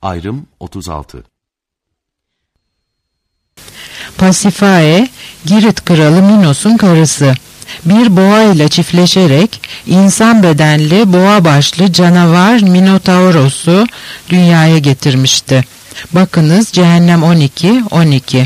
Ayrım 36. Pasifae, Girit kralı Minos'un karısı. Bir boğa ile çiftleşerek insan bedenli boğa başlı canavar Minotauros'u dünyaya getirmişti. Bakınız Cehennem 12:12.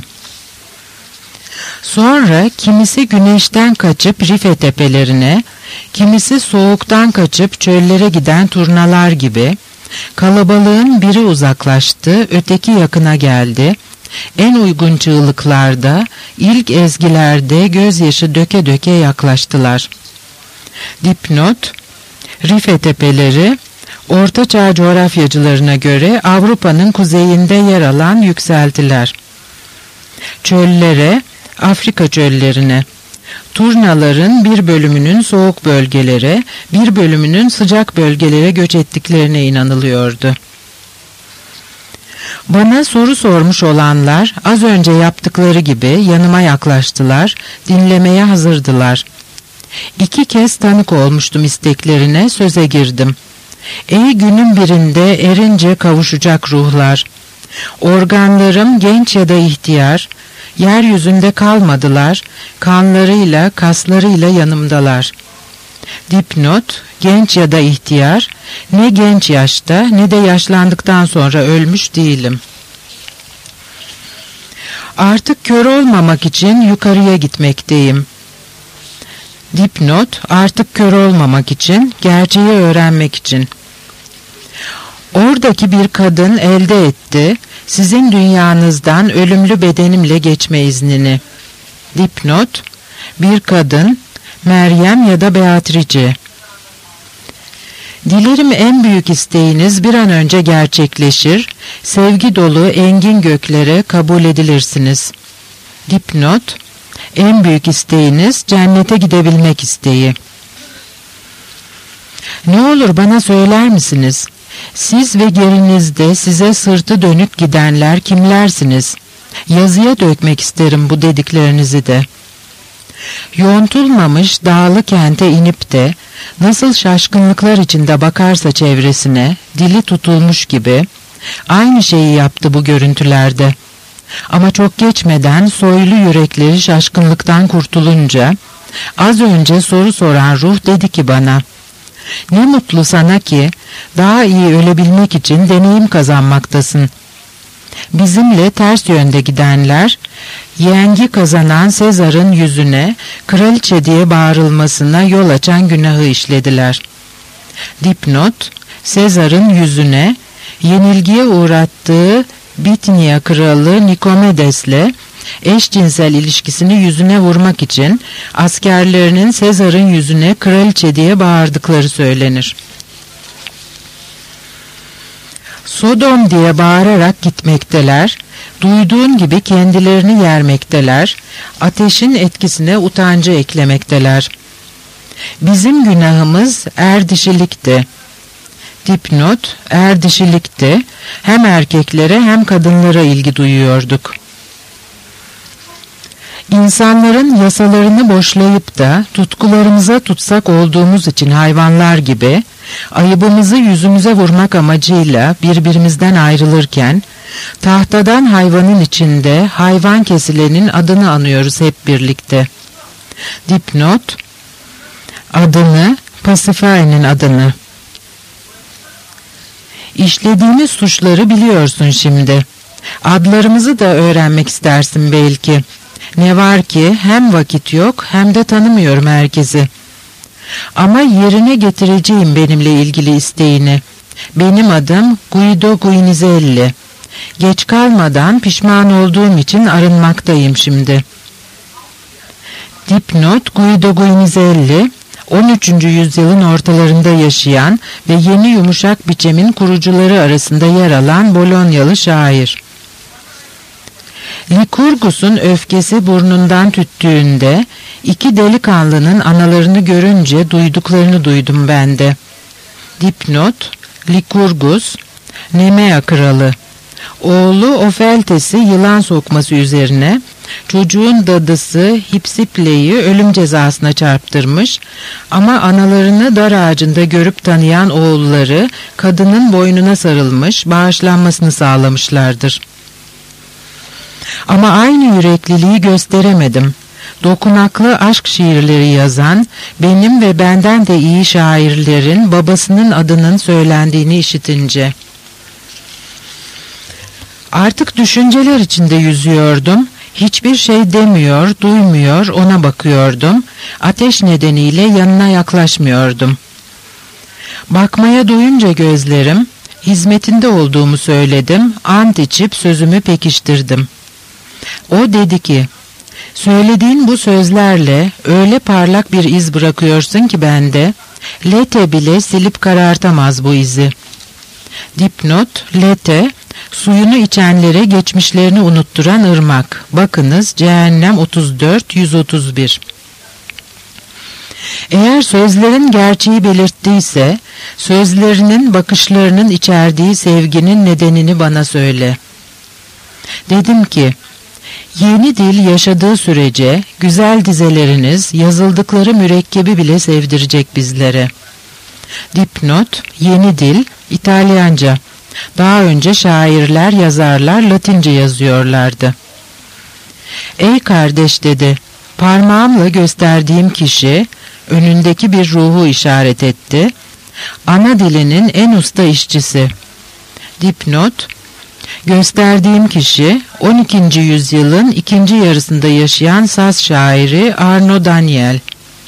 Sonra kimisi güneşten kaçıp Rife tepelerine, kimisi soğuktan kaçıp çöllere giden turnalar gibi, kalabalığın biri uzaklaştı, öteki yakına geldi. En uygun çığlıklarda, ilk ezgilerde gözyaşı döke döke yaklaştılar. Dipnot: Rife tepeleri, Ortaçağ coğrafyacılarına göre Avrupa'nın kuzeyinde yer alan yükseltiler. Çöllere, Afrika çöllerine, turnaların bir bölümünün soğuk bölgelere, bir bölümünün sıcak bölgelere göç ettiklerine inanılıyordu. Bana soru sormuş olanlar az önce yaptıkları gibi yanıma yaklaştılar, dinlemeye hazırdılar. 2 kez tanık olmuştum isteklerine, söze girdim. Ey günün birinde erince kavuşacak ruhlar! Organlarım genç ya da ihtiyar, yeryüzünde kalmadılar, kanlarıyla, kaslarıyla yanımdalar. Dipnot: genç ya da ihtiyar, ne genç yaşta ne de yaşlandıktan sonra ölmüş değilim. Artık kör olmamak için yukarıya gitmekteyim. Dipnot: artık kör olmamak için, gerçeği öğrenmek için. Oradaki bir kadın elde etti, sizin dünyanızdan ölümlü bedenimle geçme iznini. Dipnot: bir kadın, Meryem ya da Beatrice. Dilerim en büyük isteğiniz bir an önce gerçekleşir, sevgi dolu engin göklere kabul edilirsiniz. Dipnot: en büyük isteğiniz cennete gidebilmek isteği. Ne olur bana söyler misiniz? Siz ve gerinizde size sırtı dönük gidenler kimlersiniz? Yazıya dökmek isterim bu dediklerinizi de. Yontulmamış dağlı kente inip de nasıl şaşkınlıklar içinde bakarsa çevresine, dili tutulmuş gibi aynı şeyi yaptı bu görüntülerde. Ama çok geçmeden soylu yürekleri şaşkınlıktan kurtulunca az önce soru soran ruh dedi ki bana: ne mutlu sana ki daha iyi ölebilmek için deneyim kazanmaktasın. Bizimle ters yönde gidenler, yengi kazanan Sezar'ın yüzüne kraliçe diye bağırılmasına yol açan günahı işlediler. Dipnot: Sezar'ın yüzüne yenilgiye uğrattığı Bitnya kralı Nikomedes'le eşcinsel ilişkisini yüzüne vurmak için askerlerinin Sezar'ın yüzüne kraliçe diye bağırdıkları söylenir. Sodom diye bağırarak gitmekteler, duyduğun gibi kendilerini yermekteler, ateşin etkisine utancı eklemekteler. Bizim günahımız erdişilikti. Dipnot: erdişilikti, hem erkeklere hem kadınlara ilgi duyuyorduk. İnsanların yasalarını boşlayıp da tutkularımıza tutsak olduğumuz için hayvanlar gibi ayıbımızı yüzümüze vurmak amacıyla birbirimizden ayrılırken tahtadan hayvanın içinde hayvan kesilenin adını anıyoruz hep birlikte. Dipnot: adını, Pasifae'nin adını. İşlediğimiz suçları biliyorsun şimdi. Adlarımızı da öğrenmek istersin belki. Ne var ki hem vakit yok hem de tanımıyorum herkesi. Ama yerine getireceğim benimle ilgili isteğini. Benim adım Guido Guinizelli. Geç kalmadan pişman olduğum için arınmaktayım şimdi. Dipnot: Guido Guinizelli, 13. yüzyılın ortalarında yaşayan ve yeni yumuşak biçemin kurucuları arasında yer alan Bolonyalı şair. Lycurgus'un öfkesi burnundan tüttüğünde 2 delikanlının analarını görünce duyduklarını duydum ben de. Dipnot: Lycurgus, Nemea kralı. Oğlu Ofeltes'i yılan sokması üzerine çocuğun dadısı Hipsiple'yi ölüm cezasına çarptırmış ama analarını dar ağacında görüp tanıyan oğulları kadının boynuna sarılmış, bağışlanmasını sağlamışlardır. Ama aynı yürekliliği gösteremedim. Dokunaklı aşk şiirleri yazan, benim ve benden de iyi şairlerin babasının adının söylendiğini işitince. Artık düşünceler içinde yüzüyordum. Hiçbir şey demiyor, duymuyor, ona bakıyordum. Ateş nedeniyle yanına yaklaşmıyordum. Bakmaya doyunca gözlerim, hizmetinde olduğumu söyledim, ant içip sözümü pekiştirdim. O dedi ki, söylediğin bu sözlerle öyle parlak bir iz bırakıyorsun ki bende, Lete bile silip karartamaz bu izi. Dipnot, Lete, suyunu içenlere geçmişlerini unutturan ırmak. Bakınız Cehennem 34-131. Eğer sözlerin gerçeği belirttiyse, sözlerinin bakışlarının içerdiği sevginin nedenini bana söyle. Dedim ki, yeni dil yaşadığı sürece güzel dizeleriniz yazıldıkları mürekkebi bile sevdirecek bizlere. Dipnot, yeni dil, İtalyanca. Daha önce şairler, yazarlar Latince yazıyorlardı. Ey kardeş dedi, parmağımla gösterdiğim kişi önündeki bir ruhu işaret etti. Ana dilinin en usta işçisi. Dipnot, gösterdiğim kişi 12. yüzyılın ikinci yarısında yaşayan saz şairi Arno Daniel.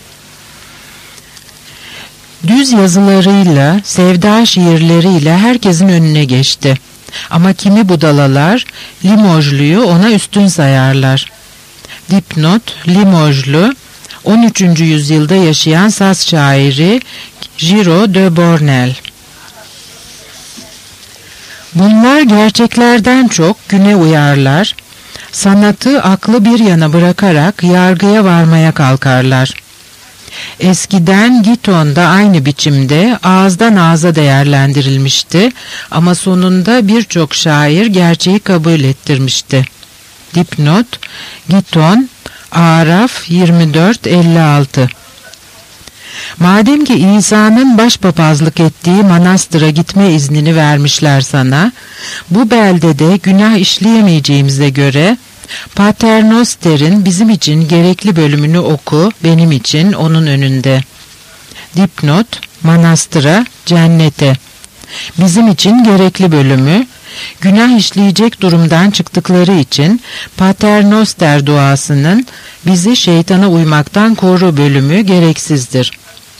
Düz yazılarıyla, sevda şiirleriyle herkesin önüne geçti. Ama kimi budalalar, Limojlu'yu ona üstün sayarlar. Dipnot, Limojlu, 13. yüzyılda yaşayan saz şairi Giraud de Bornel. Bunlar gerçeklerden çok güne uyarlar, sanatı aklı bir yana bırakarak yargıya varmaya kalkarlar. Eskiden Giton da aynı biçimde ağızdan ağza değerlendirilmişti ama sonunda birçok şair gerçeği kabul ettirmişti. Dipnot, Giton, Araf 24-56. Madem ki İsa'nın başpapazlık ettiği manastıra gitme iznini vermişler sana, bu beldede günah işleyemeyeceğimize göre, Paternoster'in bizim için gerekli bölümünü oku, benim için onun önünde. Dipnot, manastıra, cennete. Bizim için gerekli bölümü, günah işleyecek durumdan çıktıkları için Paternoster duasının bizi şeytana uymaktan koru bölümü gereksizdir.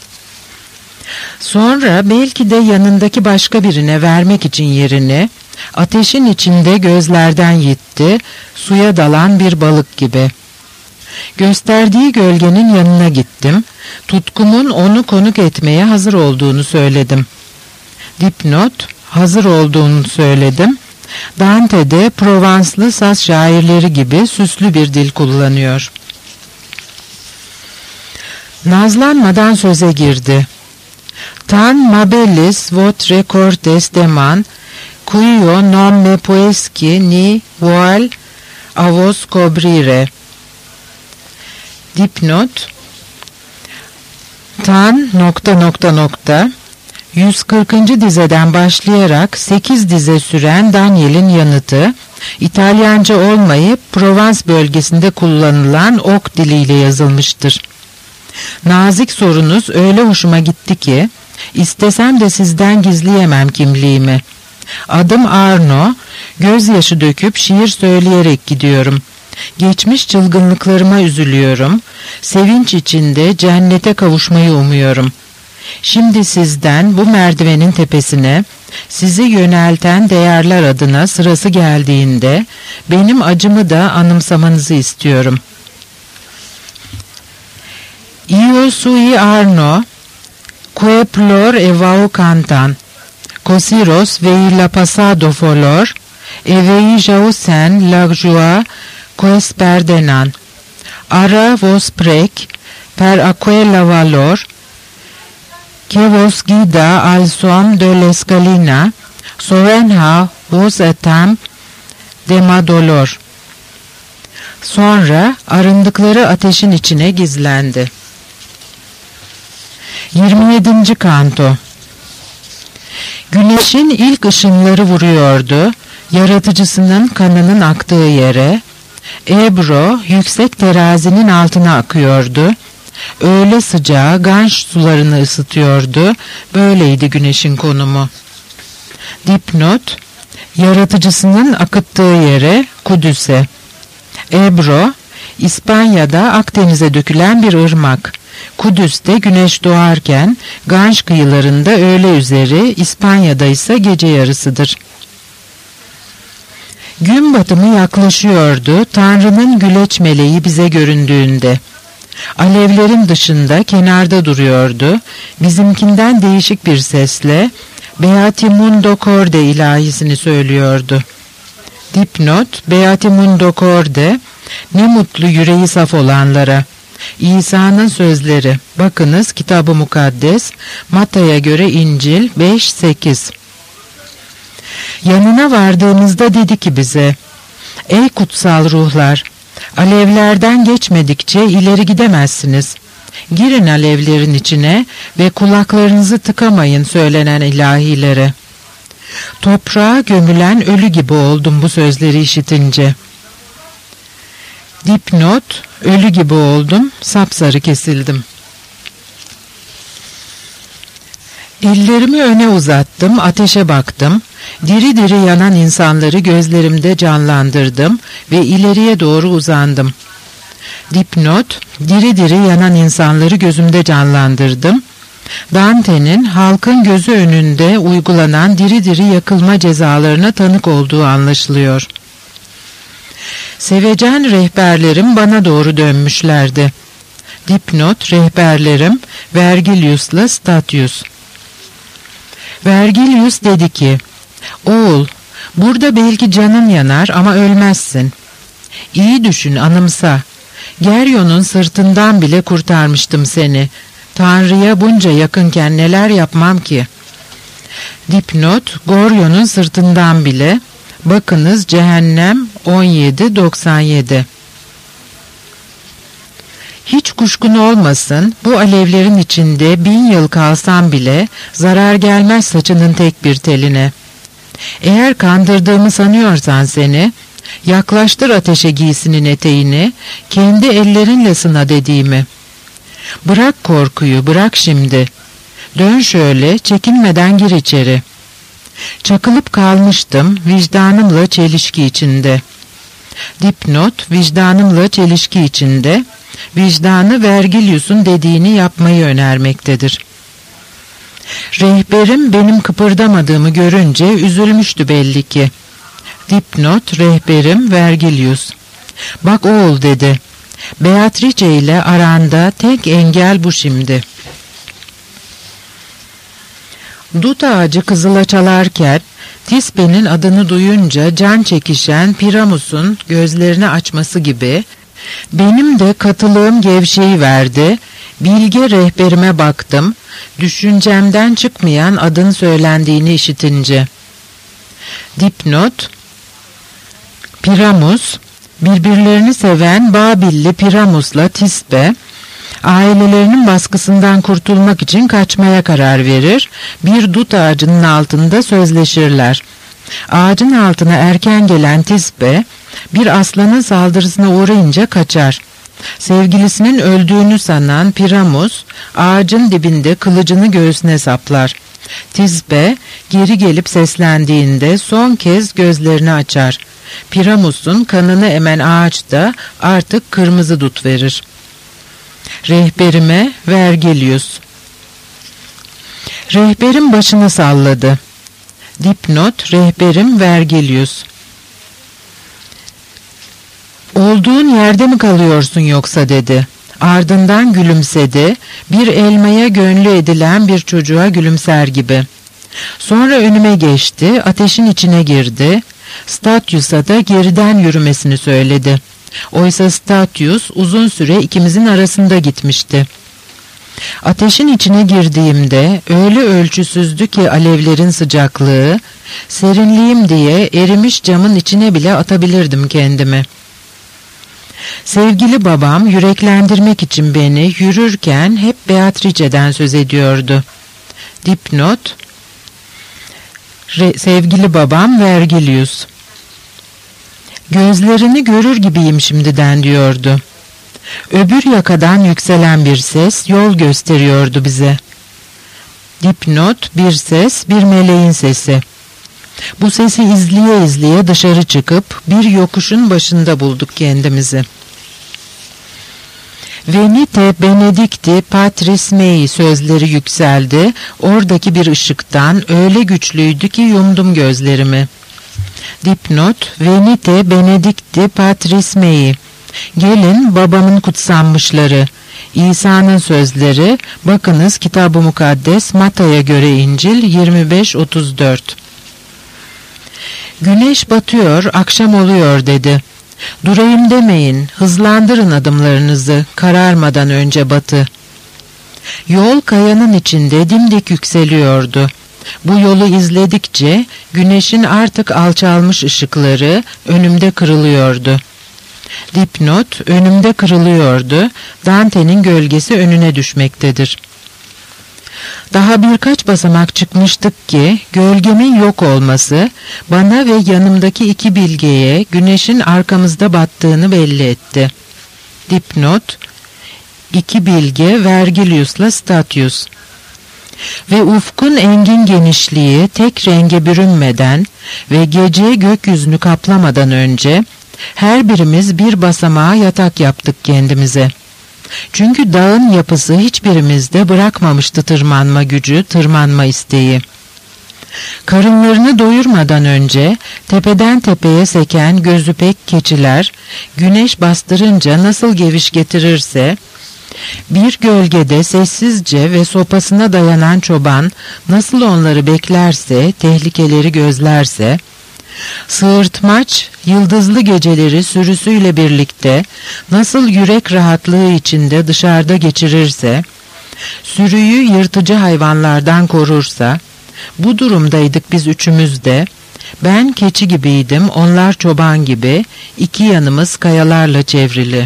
Sonra belki de yanındaki başka birine vermek için yerini, ateşin içinde gözlerden yitti, suya dalan bir balık gibi. Gösterdiği gölgenin yanına gittim, tutkumun onu konuk etmeye hazır olduğunu söyledim. Dipnot, hazır olduğunu söyledim. Dante de Provanslı saz şairleri gibi süslü bir dil kullanıyor. Nazlanmadan söze girdi. Tan mabellis votre cortes deman, quio non me puesci ni voal a vos cobrire. Dipnot, tan ... 140. dizeden başlayarak 8 dize süren Daniel'in yanıtı, İtalyanca olmayıp Provence bölgesinde kullanılan ok diliyle yazılmıştır. Nazik sorunuz öyle hoşuma gitti ki, istesem de sizden gizleyemem kimliğimi. Adım Arno, gözyaşı döküp şiir söyleyerek gidiyorum. Geçmiş çılgınlıklarıma üzülüyorum, sevinç içinde cennete kavuşmayı umuyorum. Şimdi sizden bu merdivenin tepesine, sizi yönelten değerler adına sırası geldiğinde, benim acımı da anımsamanızı istiyorum. Io sui Arno, que plor e vau cantan, cosiros vei la passado folor, e vei jausen la joie ques perdenan. Ara vos prec, per aquella valor, que vos guida al som de l'escalina, sovenha vos etam de ma dolor. Sonra arındıkları ateşin içine gizlendi. 27. Kanto. Güneşin ilk ışınları vuruyordu, yaratıcısının kanının aktığı yere. Ebro yüksek terazinin altına akıyordu. Öğle sıcağı Ganj sularını ısıtıyordu. Böyleydi güneşin konumu. Dipnot: yaratıcısının akıttığı yere, Kudüs'e. Ebro, İspanya'da Akdeniz'e dökülen bir ırmak. Kudüs'te güneş doğarken, Ganj kıyılarında öğle üzeri, İspanya'da ise gece yarısıdır. Gün batımı yaklaşıyordu, Tanrı'nın güleç meleği bize göründüğünde. Alevlerin dışında kenarda duruyordu, bizimkinden değişik bir sesle Beatimundo Corde ilahisini söylüyordu. Dipnot: Beatimundo Corde, ne mutlu yüreği saf olanlara. İsa'nın sözleri. Bakınız Kitab-ı Mukaddes, Matta'ya göre İncil 5-8. Yanına vardığımızda dedi ki bize: ey kutsal ruhlar, alevlerden geçmedikçe ileri gidemezsiniz. Girin alevlerin içine ve kulaklarınızı tıkamayın söylenen ilahilere. Toprağa gömülen ölü gibi oldum bu sözleri işitince. Dipnot: ölü gibi oldum, sapsarı kesildim. Ellerimi öne uzattım, ateşe baktım. Diri diri yanan insanları gözlerimde canlandırdım ve ileriye doğru uzandım. Dipnot: diri diri yanan insanları gözümde canlandırdım. Dante'nin halkın gözü önünde uygulanan diri diri yakılma cezalarına tanık olduğu anlaşılıyor. Sevecen rehberlerim bana doğru dönmüşlerdi. Dipnot: rehberlerim Vergilius'la Statius. Vergilius dedi ki: oğul, burada belki canın yanar ama ölmezsin. İyi düşün, anımsa. Geryon'un sırtından bile kurtarmıştım seni. Tanrı'ya bunca yakınken neler yapmam ki? Dipnot: Goryon'un sırtından bile. Bakınız Cehennem 17-97. Hiç kuşkun olmasın, bu alevlerin içinde 1000 yıl kalsam bile zarar gelmez saçının tek bir teline. Eğer kandırdığımı sanıyorsan seni, yaklaştır ateşe giysinin eteğini, kendi ellerinle sına dediğimi. Bırak korkuyu, bırak şimdi. Dön şöyle, çekinmeden gir içeri. Çakılıp kalmıştım, vicdanımla çelişki içinde. Dipnot: vicdanımla çelişki içinde, vicdanı Vergilius'un dediğini yapmayı önermektedir. Rehberim benim kıpırdamadığımı görünce üzülmüştü belli ki. Dipnot: rehberim Vergilius. Bak oğul dedi, Beatrice ile aranda tek engel bu şimdi. Dut ağacı kızıla çalarken, Tisbe'nin adını duyunca can çekişen Piramus'un gözlerini açması gibi, benim de katılığım gevşeyiverdi, bilge rehberime baktım, düşüncemden çıkmayan adın söylendiğini işitince. Dipnot: Piramus, birbirlerini seven Babilli Piramus'la Tisbe, ailelerinin baskısından kurtulmak için kaçmaya karar verir, bir dut ağacının altında sözleşirler. Ağacın altına erken gelen Tisbe, bir aslanın saldırısına uğrayınca kaçar. Sevgilisinin öldüğünü sanan Piramus, ağacın dibinde kılıcını göğsüne saplar. Tisbe, geri gelip seslendiğinde son kez gözlerini açar. Piramus'un kanını emen ağaç da artık kırmızı dut verir. Rehberime Vergilius. Rehberim başını salladı. Dipnot: rehberim Vergilius. Olduğun yerde mi kalıyorsun yoksa dedi. Ardından gülümsedi, bir elmaya gönlü edilen bir çocuğa gülümser gibi. Sonra önüme geçti, ateşin içine girdi. Statius'a da geriden yürümesini söyledi. Oysa Statius uzun süre ikimizin arasında gitmişti. Ateşin içine girdiğimde öyle ölçüsüzdü ki alevlerin sıcaklığı, serinliğim diye erimiş camın içine bile atabilirdim kendimi. Sevgili babam yüreklendirmek için beni yürürken hep Beatrice'den söz ediyordu. Dipnot: sevgili babam Vergilius. Gözlerini görür gibiyim şimdiden diyordu. Öbür yakadan yükselen bir ses yol gösteriyordu bize. Dipnot: bir ses, bir meleğin sesi. Bu sesi izleye izleye dışarı çıkıp bir yokuşun başında bulduk kendimizi. Venite benedicti patris mei sözleri yükseldi. Oradaki bir ışıktan öyle güçlüydü ki yumdum gözlerimi. Dipnot: Venite benedicti patris mei. Gelin babamın kutsanmışları. İsa'nın sözleri. Bakınız Kitab-ı Mukaddes, Matta'ya göre İncil 25-34. Güneş batıyor, akşam oluyor dedi. Durayım demeyin, hızlandırın adımlarınızı, kararmadan önce batı. Yol kayanın içinde dimdik yükseliyordu. Bu yolu izledikçe güneşin artık alçalmış ışıkları önümde kırılıyordu. Dipnot: önümde kırılıyordu, Dante'nin gölgesi önüne düşmektedir. Daha birkaç basamak çıkmıştık ki gölgemin yok olması bana ve yanımdaki iki bilgeye güneşin arkamızda battığını belli etti. Dipnot: iki bilge Vergilius'la Statius. Ve ufkun engin genişliği tek renge bürünmeden ve gece gökyüzünü kaplamadan önce her birimiz bir basamağa yatak yaptık kendimize. Çünkü dağın yapısı hiçbirimizde bırakmamıştı tırmanma gücü, tırmanma isteği. Karınlarını doyurmadan önce tepeden tepeye seken gözü pek keçiler, güneş bastırınca nasıl geviş getirirse, bir gölgede sessizce ve sopasına dayanan çoban nasıl onları beklerse, tehlikeleri gözlerse, sığırtmaç yıldızlı geceleri sürüsüyle birlikte nasıl yürek rahatlığı içinde dışarıda geçirirse, sürüyü yırtıcı hayvanlardan korursa, bu durumdaydık biz üçümüz de. Ben keçi gibiydim, onlar çoban gibi, iki yanımız kayalarla çevrili.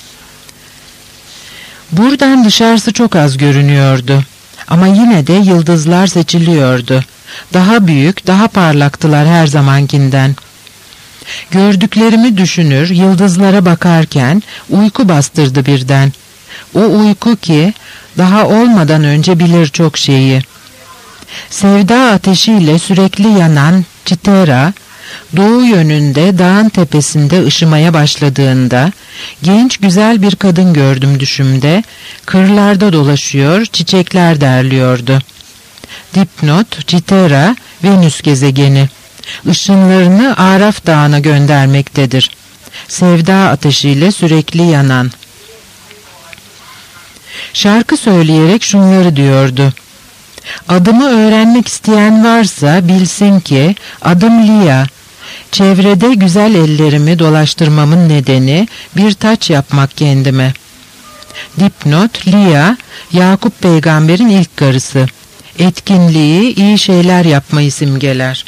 Buradan dışarısı çok az görünüyordu. Ama yine de yıldızlar seçiliyordu. Daha büyük, daha parlaktılar her zamankinden. Gördüklerimi düşünür, yıldızlara bakarken uyku bastırdı birden. O uyku ki daha olmadan önce bilir çok şeyi. Sevda ateşiyle sürekli yanan Citera, doğu yönünde dağın tepesinde ışımaya başladığında genç güzel bir kadın gördüm düşümde, kırlarda dolaşıyor, çiçekler derliyordu. Dipnot: Citera, Venüs gezegeni. Işınlarını Araf Dağı'na göndermektedir. Sevda ateşiyle sürekli yanan. Şarkı söyleyerek şunları diyordu. Adımı öğrenmek isteyen varsa bilsin ki adım Lia. Çevrede güzel ellerimi dolaştırmamın nedeni bir taç yapmak kendime. Dipnot: Lia, Yakup peygamberin ilk karısı. Etkinliği, iyi şeyler yapmayı simgeler.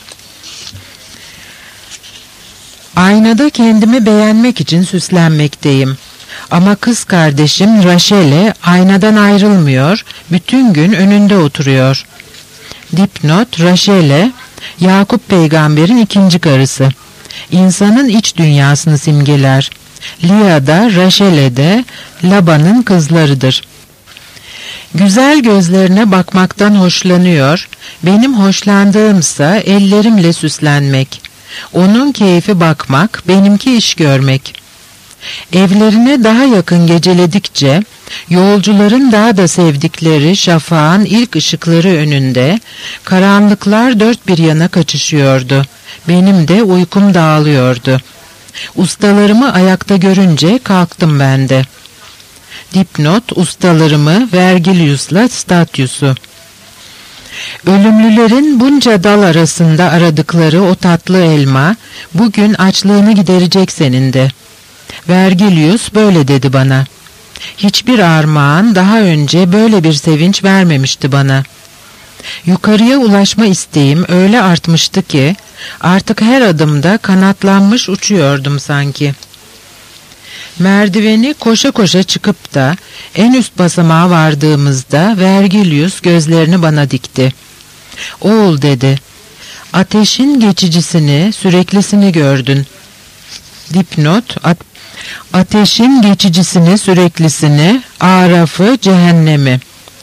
Aynada kendimi beğenmek için süslenmekteyim. Ama kız kardeşim Rachel'e aynadan ayrılmıyor, bütün gün önünde oturuyor. Dipnot: Rachel'e, Yakup peygamberin ikinci karısı. İnsanın iç dünyasını simgeler. Lia da Rachel'e de Laban'ın kızlarıdır. Güzel gözlerine bakmaktan hoşlanıyor, benim hoşlandığımsa ellerimle süslenmek. Onun keyfi bakmak, benimki iş görmek. Evlerine daha yakın geceledikçe, yolcuların daha da sevdikleri şafağın ilk ışıkları önünde, karanlıklar dört bir yana kaçışıyordu. Benim de uykum dağılıyordu. Ustalarımı ayakta görünce kalktım ben de. Dipnot: ustalarımı Vergilius'la Statius'u. Ölümlülerin bunca dal arasında aradıkları o tatlı elma, bugün açlığını giderecek senin de. Vergilius böyle dedi bana. Hiçbir armağan daha önce böyle bir sevinç vermemişti bana. Yukarıya ulaşma isteğim öyle artmıştı ki, artık her adımda kanatlanmış uçuyordum sanki. Merdiveni koşa koşa çıkıp da en üst basamağa vardığımızda Vergilius gözlerini bana dikti. "Oğul," dedi, "ateşin geçicisini, süreklisini gördün." Dipnot: ateşin geçicisini, süreklisini, Araf'ı, cehennemi.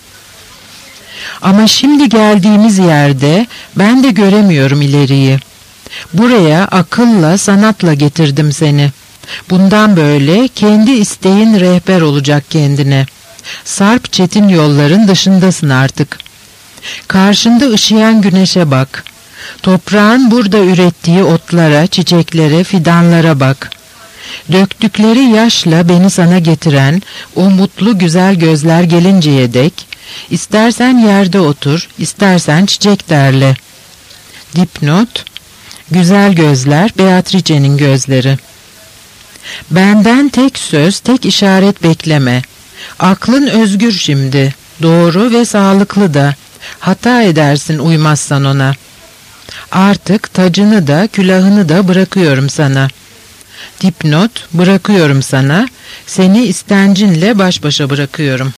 Ama şimdi geldiğimiz yerde ben de göremiyorum ileriyi. Buraya akılla, sanatla getirdim seni. Bundan böyle kendi isteğin rehber olacak kendine. Sarp çetin yolların dışındasın artık. Karşında ışıyan güneşe bak. Toprağın burada ürettiği otlara, çiçeklere, fidanlara bak. Döktükleri yaşla beni sana getiren o mutlu güzel gözler gelinceye dek, istersen yerde otur, istersen çiçek derle. Dipnot: güzel gözler Beatrice'nin gözleri. Benden tek söz, tek işaret bekleme. Aklın özgür şimdi, doğru ve sağlıklı da. Hata edersin uymazsan ona. Artık tacını da külahını da bırakıyorum sana. Dipnot: bırakıyorum sana, seni istencinle baş başa bırakıyorum.